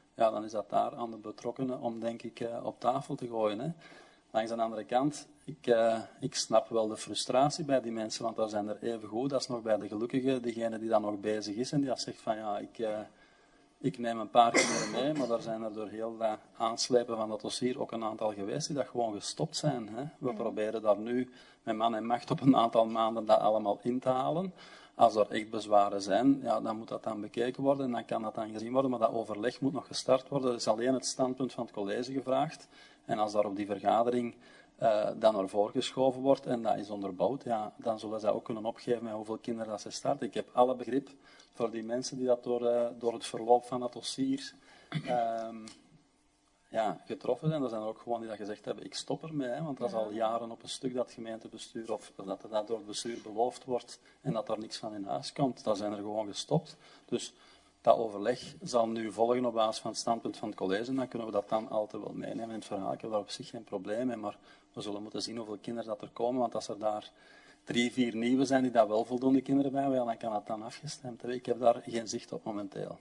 ja, dan is dat daar aan de betrokkenen om, denk ik, uh, op tafel te gooien. Hè. Langs de andere kant, ik, uh, ik snap wel de frustratie bij die mensen, want daar zijn er even goed als nog bij de gelukkige, diegene die dan nog bezig is en die dat zegt van ja, ik, uh, ik neem een paar kinderen mee, maar daar zijn er door heel dat aanslepen van dat dossier ook een aantal geweest die dat gewoon gestopt zijn. Hè. We proberen daar nu met man en macht op een aantal maanden dat allemaal in te halen. Als er echt bezwaren zijn, ja, dan moet dat dan bekeken worden en dan kan dat dan gezien worden, maar dat overleg moet nog gestart worden. Er is alleen het standpunt van het college gevraagd. En als daar op die vergadering uh, dan naar voren geschoven wordt en dat is onderbouwd, ja, dan zullen zij ook kunnen opgeven met hoeveel kinderen dat ze starten. Ik heb alle begrip voor die mensen die dat door, uh, door het verloop van dat dossier uh, ja, getroffen zijn. Er zijn er ook gewoon die dat gezegd hebben, ik stop ermee, hè, want dat is al jaren op een stuk dat het gemeentebestuur, of dat dat door het bestuur beloofd wordt en dat er niks van in huis komt. Daar zijn er gewoon gestopt. Dus dat overleg zal nu volgen op basis van het standpunt van het college en dan kunnen we dat dan altijd wel meenemen in het verhaal. Ik heb daar op zich geen probleem mee, maar we zullen moeten zien hoeveel kinderen dat er komen, want als er daar drie, vier nieuwe zijn die daar wel voldoende kinderen bij hebben, dan kan dat dan afgestemd hebben. Ik heb daar geen zicht op momenteel.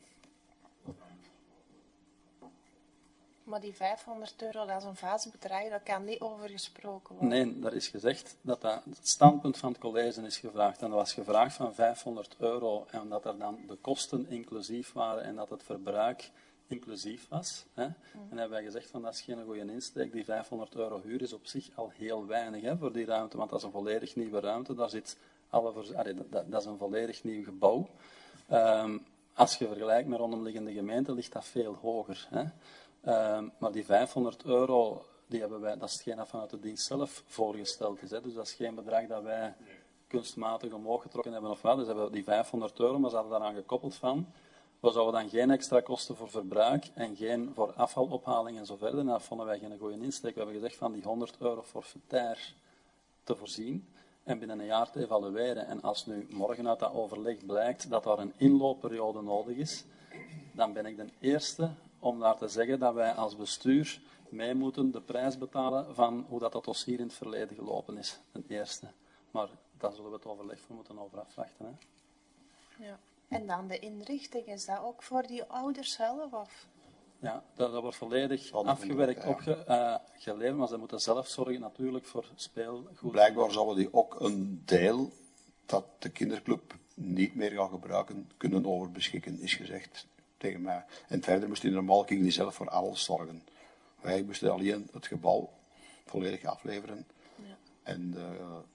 Maar die vijfhonderd euro, dat is een vast bedrag, daar kan niet over gesproken worden. Nee, daar is gezegd dat, dat het standpunt van het college is gevraagd. En dat was gevraagd van vijfhonderd euro. En dat er dan de kosten inclusief waren en dat het verbruik inclusief was. Hè. Mm. En dan hebben wij gezegd van dat is geen goede insteek. Die vijfhonderd euro huur is op zich al heel weinig, hè, voor die ruimte. Want dat is een volledig nieuwe ruimte. Daar zit alle ver... Allee, dat, dat is een volledig nieuw gebouw. Um, als je vergelijkt met rondomliggende gemeenten ligt dat veel hoger. Hè. Uh, maar die vijfhonderd euro, die hebben wij, dat is hetgeen dat vanuit de dienst zelf voorgesteld is. Hè. Dus dat is geen bedrag dat wij kunstmatig omhoog getrokken hebben of wat. Dus hebben we die vijfhonderd euro, maar ze hadden daaraan gekoppeld van, we zouden dan geen extra kosten voor verbruik en geen voor afvalophaling en zo verder. En dat vonden wij geen goede insteek. We hebben gezegd van die honderd euro forfaitair te voorzien en binnen een jaar te evalueren. En als nu morgen uit dat overleg blijkt dat er een inloopperiode nodig is, dan ben ik de eerste om daar te zeggen dat wij als bestuur mee moeten de prijs betalen van hoe dat, dat dossier in het verleden gelopen is, ten eerste. Maar daar zullen we het overleg voor moeten over afwachten. Hè. Ja. En dan de inrichting, is dat ook voor die ouders zelf? Of? Ja, dat, dat wordt volledig afgewerkt, ja. opgeleverd, uh, maar ze moeten zelf zorgen natuurlijk voor speelgoed. Blijkbaar zouden die ook een deel dat de kinderclub niet meer gaat gebruiken, kunnen overbeschikken, is gezegd tegen mij. En verder moest die normaal ging die zelf voor alles zorgen. Wij moesten alleen het gebouw volledig afleveren. Ja. En de,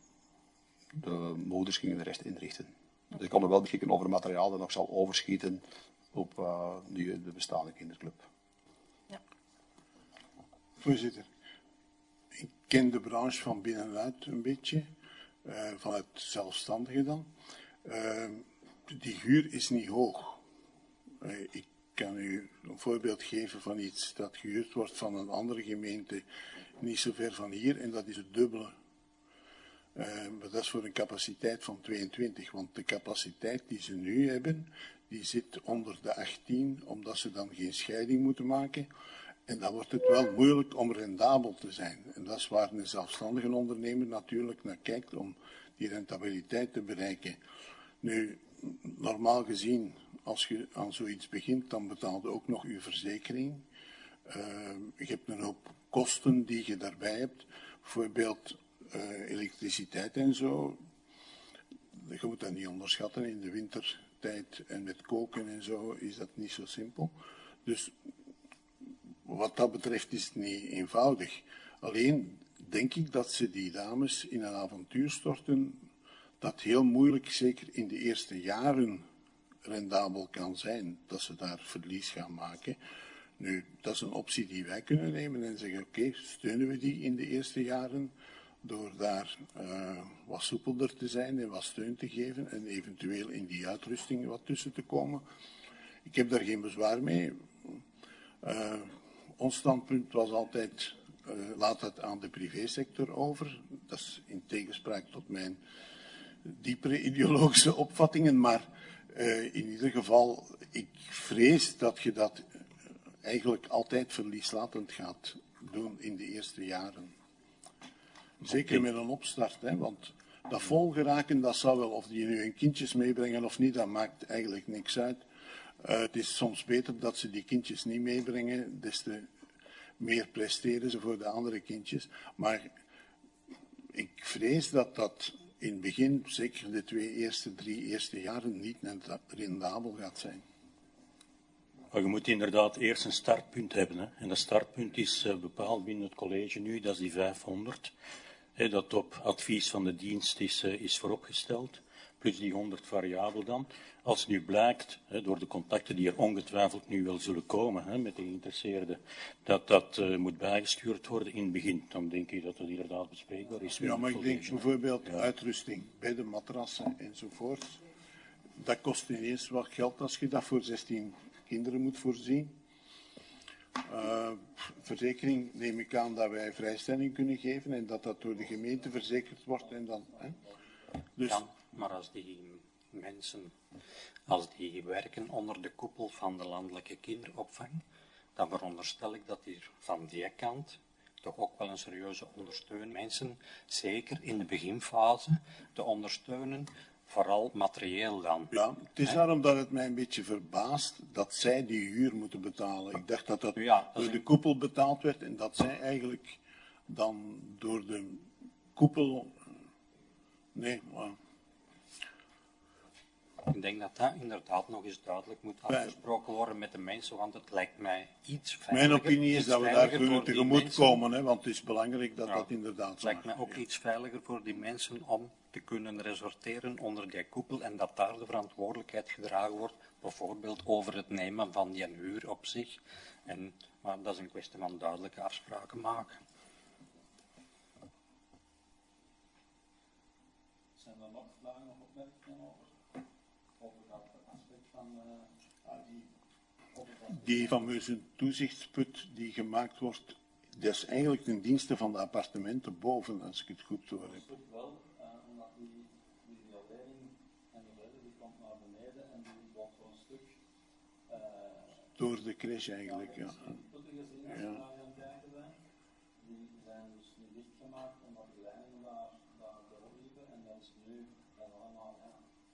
de moeders gingen de rest inrichten. Dus ik kon er wel beschikken over materiaal dat nog zal overschieten op uh, nu de bestaande kinderclub. Ja. Voorzitter, ik ken de branche van binnenuit een beetje, uh, van het zelfstandige dan. Uh, die huur is niet hoog. Uh, ik kan u een voorbeeld geven van iets dat gehuurd wordt van een andere gemeente, niet zo ver van hier, en dat is het dubbele. Uh, maar dat is voor een capaciteit van tweeëntwintig, want de capaciteit die ze nu hebben, die zit onder de achttien, omdat ze dan geen scheiding moeten maken. En dan wordt het wel moeilijk om rendabel te zijn. En dat is waar een zelfstandige ondernemer natuurlijk naar kijkt om die rentabiliteit te bereiken. Nu, normaal gezien, als je aan zoiets begint, dan betaal je ook nog je verzekering. Uh, je hebt een hoop kosten die je daarbij hebt. Bijvoorbeeld uh, elektriciteit en zo. Je moet dat niet onderschatten. In de wintertijd en met koken en zo is dat niet zo simpel. Dus wat dat betreft is het niet eenvoudig. Alleen denk ik dat ze die dames in een avontuur storten dat heel moeilijk, zeker in de eerste jaren, rendabel kan zijn. Dat ze daar verlies gaan maken. Nu, dat is een optie die wij kunnen nemen en zeggen, oké, okay, steunen we die in de eerste jaren door daar uh, wat soepelder te zijn en wat steun te geven en eventueel in die uitrusting wat tussen te komen. Ik heb daar geen bezwaar mee. Uh, ons standpunt was altijd, uh, laat het aan de privésector over. Dat is in tegenspraak tot mijn diepere ideologische opvattingen, maar uh, in ieder geval, ik vrees dat je dat eigenlijk altijd verlieslatend gaat doen in de eerste jaren. Zeker met een opstart, hè, want dat vol geraken, dat zou wel, of die nu hun kindjes meebrengen of niet, dat maakt eigenlijk niks uit. Uh, het is soms beter dat ze die kindjes niet meebrengen, des te meer presteren ze voor de andere kindjes. Maar ik vrees dat dat in het begin, zeker de twee eerste, drie eerste jaren, niet rendabel gaat zijn. Maar je moet inderdaad eerst een startpunt hebben. Hè. En dat startpunt is uh, bepaald binnen het college nu, dat is die vijfhonderd. Hè, dat op advies van de dienst is, uh, is vooropgesteld. Plus die honderd variabel dan. Als nu blijkt, hè, door de contacten die er ongetwijfeld nu wel zullen komen hè, met de geïnteresseerden, dat dat uh, moet bijgestuurd worden in het begin, dan denk ik dat dat inderdaad bespreekbaar is. Ja, maar ik denk bijvoorbeeld ja. uitrusting, bedden, matrassen enzovoort. Dat kost ineens wat geld als je dat voor zestien kinderen moet voorzien. Uh, verzekering neem ik aan dat wij vrijstelling kunnen geven en dat dat door de gemeente verzekerd wordt. En dan, hè. Dus, ja, maar als die mensen, als die werken onder de koepel van de landelijke kinderopvang, dan veronderstel ik dat hier van die kant toch ook wel een serieuze ondersteuning mensen, zeker in de beginfase, te ondersteunen, vooral materieel dan. Ja, het is daarom dat het mij een beetje verbaast dat zij die huur moeten betalen. Ik dacht dat dat, ja, dat door een... de koepel betaald werd en dat zij eigenlijk dan door de koepel... Nee, maar... Ik denk dat dat inderdaad nog eens duidelijk moet afgesproken worden met de mensen, want het lijkt mij iets veiliger. Mijn opinie is dat we daar kunnen tegemoet komen, hè, want het is belangrijk dat ja, dat inderdaad Het lijkt mij ook ja. iets veiliger voor die mensen om te kunnen resorteren onder die koepel en dat daar de verantwoordelijkheid gedragen wordt, bijvoorbeeld over het nemen van die huur op zich. En, maar dat is een kwestie van duidelijke afspraken maken. Zijn er nog vragen of opmerkingen over? Over dat aspect van uh, die... Die fameuze toezichtsput die gemaakt wordt, dat is eigenlijk ten dienste van de appartementen boven, als ik het goed door heb. Dat wel, uh, omdat die, die riolering en de redder die komt naar beneden en die wordt voor een stuk... Uh, door de crash eigenlijk, ja. Die putten gezien als we daar aan het kijken zijn, die zijn dus niet dichtgemaakt omdat de lijnen daar, daar doorliepen en dat is nu dat allemaal, ja,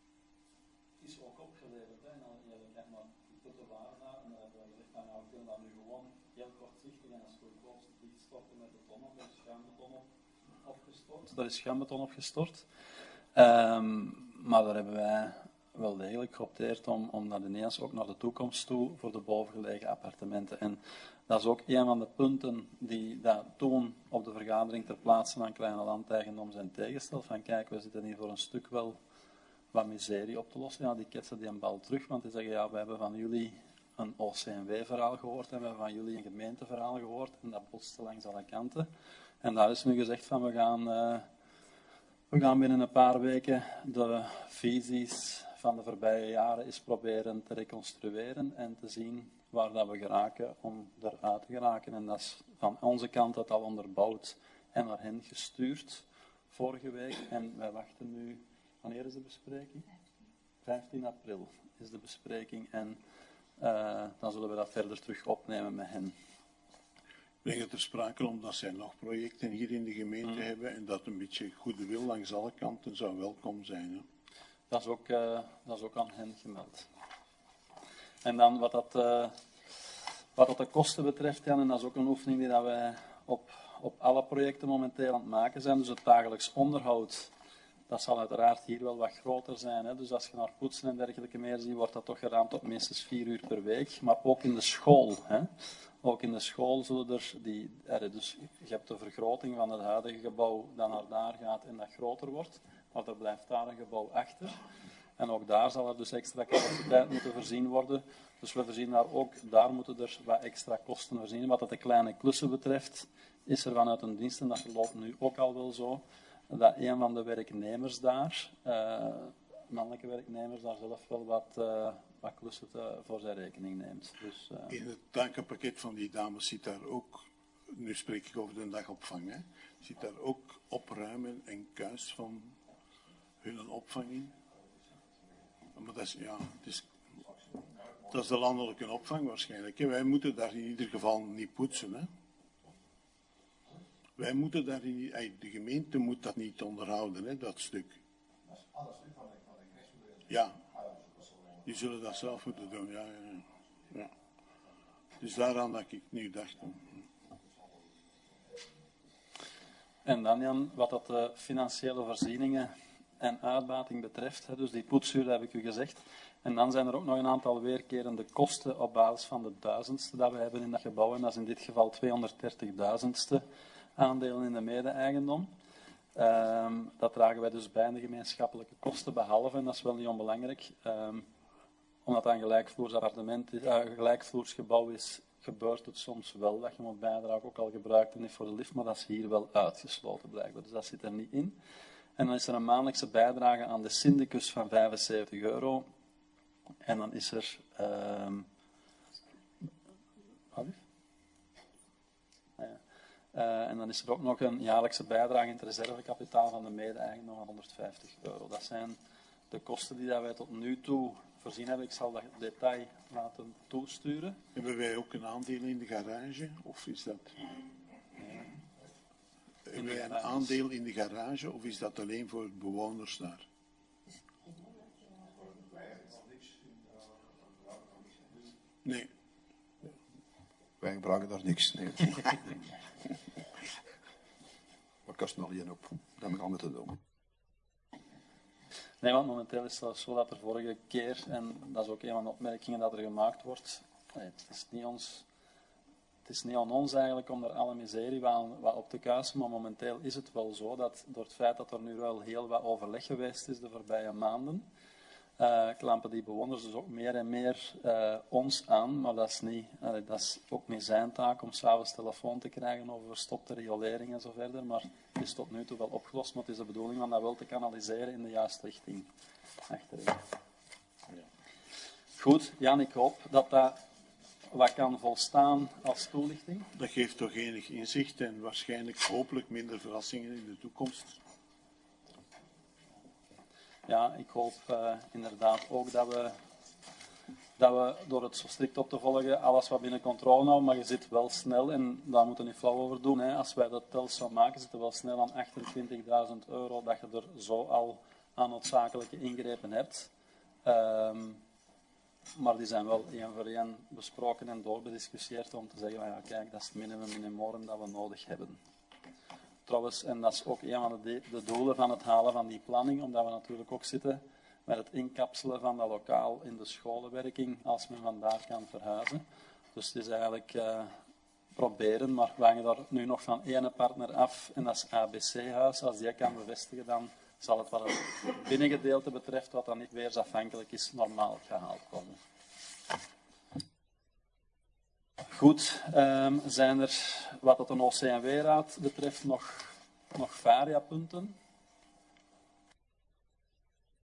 is ook opgeleverd. Hè. En dan je krijgt maar die putten waren daar en dan hebben we gezegd van nou, we kunnen dat nu gewoon heel kortzichtig en als goedkoopste dichtstoppen met beton op, er is schuimbeton op, opgestort. Er is schuimbeton opgestort. Um, maar daar hebben wij wel degelijk geopteerd om, om dat ineens ook naar de toekomst toe voor de bovengelegen appartementen. En dat is ook een van de punten die dat toen op de vergadering ter plaatse aan kleine landeigendom zijn tegengesteld. Van kijk, we zitten hier voor een stuk wel wat miserie op te lossen. Ja, die ketsen die een bal terug, want die zeggen ja, we hebben van jullie een O C M W-verhaal gehoord en we hebben van jullie een gemeenteverhaal gehoord en dat botste langs alle kanten. En daar is nu gezegd van we gaan, uh, we gaan binnen een paar weken de visies van de voorbije jaren eens proberen te reconstrueren en te zien waar dat we geraken om eruit te geraken. En dat is van onze kant dat al onderbouwd en naar hen gestuurd vorige week. En wij wachten nu, wanneer is de bespreking? vijftien april is de bespreking en uh, dan zullen we dat verder terug opnemen met hen. Ik denk dat er sprake om dat zij nog projecten hier in de gemeente mm. hebben en dat een beetje goede wil langs alle kanten zou welkom zijn. Hè? Dat is ook, uh, dat is ook aan hen gemeld. En dan wat dat, uh, wat dat de kosten betreft, Jan, en dat is ook een oefening die dat wij op, op alle projecten momenteel aan het maken zijn. Dus het dagelijks onderhoud, dat zal uiteraard hier wel wat groter zijn. Hè. Dus als je naar poetsen en dergelijke meer ziet, wordt dat toch geraamd op minstens vier uur per week. Maar ook in de school. Hè. Ook in de school zullen er die... Dus je hebt de vergroting van het huidige gebouw dat naar daar gaat en dat groter wordt. Maar er blijft daar een gebouw achter. En ook daar zal er dus extra capaciteit moeten voorzien worden. Dus we voorzien daar ook, daar moeten er wat extra kosten voorzien. Wat dat de kleine klussen betreft, is er vanuit een dienst, en dat verloopt nu ook al wel zo, dat een van de werknemers daar, uh, mannelijke werknemers, daar zelf wel wat, uh, wat klussen te, voor zijn rekening neemt. Dus, uh... In het takenpakket van die dames zit daar ook, nu spreek ik over de dagopvang, hè, zit daar ook opruimen en kuis van hun opvang in. Maar dat is, ja, het is, dat is de landelijke opvang waarschijnlijk. Hè. Wij moeten daar in ieder geval niet poetsen. Hè. Wij moeten daar in, de gemeente moet dat niet onderhouden, hè, dat stuk. Ja. Die zullen dat zelf moeten doen, ja. ja, ja. Dus daaraan dat ik nu dacht. En dan, Jan, wat dat de financiële voorzieningen en uitbating betreft, hè, dus die poetsuur heb ik u gezegd. En dan zijn er ook nog een aantal weerkerende kosten op basis van de duizendste dat we hebben in dat gebouw. En dat is in dit geval tweehonderddertigduizendste aandelen in de mede-eigendom. Um, dat dragen wij dus bij in de gemeenschappelijke kosten, behalve, en dat is wel niet onbelangrijk, um, omdat dat een gelijkvloers appartement is, uh, gelijkvloers gebouw is, gebeurt het soms wel dat je moet bijdragen, ook al gebruikt het niet voor de lift, maar dat is hier wel uitgesloten blijkbaar, dus dat zit er niet in. En dan is er een maandelijkse bijdrage aan de syndicus van vijfenzeventig euro. En dan is er... Um, wat is? Ah, ja. Uh, en dan is er ook nog een jaarlijkse bijdrage in het reservekapitaal van de mede-eigenaar van honderdvijftig euro. Dat zijn de kosten die wij tot nu toe voorzien hebben. Ik zal dat detail laten toesturen. Hebben wij ook een aandeel in de garage? Of is dat... Ja. Hebben wij een aandeel in de garage of is dat alleen voor de bewoners daar? Nee. Wij gebruiken daar niks. Nee. Wat kost nog niet op? Dat heb ik allemaal te doen. Nee, want momenteel is het zo dat er vorige keer, en dat is ook een van de opmerkingen dat er gemaakt wordt, nee, het is niet ons... Het is niet aan ons eigenlijk om er alle miserie wat, wat op te kuisen, maar momenteel is het wel zo dat door het feit dat er nu wel heel wat overleg geweest is de voorbije maanden, uh, klampen die bewoners dus ook meer en meer uh, ons aan, maar dat is, niet, uh, dat is ook niet zijn taak om s'avonds telefoon te krijgen over verstopte riolering en zo verder, maar het is tot nu toe wel opgelost, maar het is de bedoeling om dat wel te kanaliseren in de juiste richting achterin. Ja. Goed, Jan, ik hoop dat dat wat kan volstaan als toelichting. Dat geeft toch enig inzicht en waarschijnlijk hopelijk minder verrassingen in de toekomst. Ja, ik hoop uh, inderdaad ook dat we, dat we door het zo strikt op te volgen alles wat binnen controle houden, maar je zit wel snel, en daar moeten we niet flauw over doen, hè. Als wij dat tels zo maken, zitten we wel snel aan achtentwintigduizend euro dat je er zo al aan noodzakelijke ingrepen hebt. Um, Maar die zijn wel één voor één besproken en doorbediscussieerd om te zeggen, van, ja, kijk, dat is het minimum minimorum dat we nodig hebben. Trouwens, en dat is ook een van de, de doelen van het halen van die planning, omdat we natuurlijk ook zitten met het inkapselen van dat lokaal in de scholenwerking, als men vandaar kan verhuizen. Dus het is eigenlijk uh, proberen, maar we hangen daar nu nog van ene partner af, en dat is A B C-huis. Als die kan bevestigen, dan zal het wat het binnengedeelte betreft, wat dan niet weersafhankelijk is, normaal gehaald komen. Goed, um, zijn er, wat het een O C M W-raad betreft, nog, nog variapunten?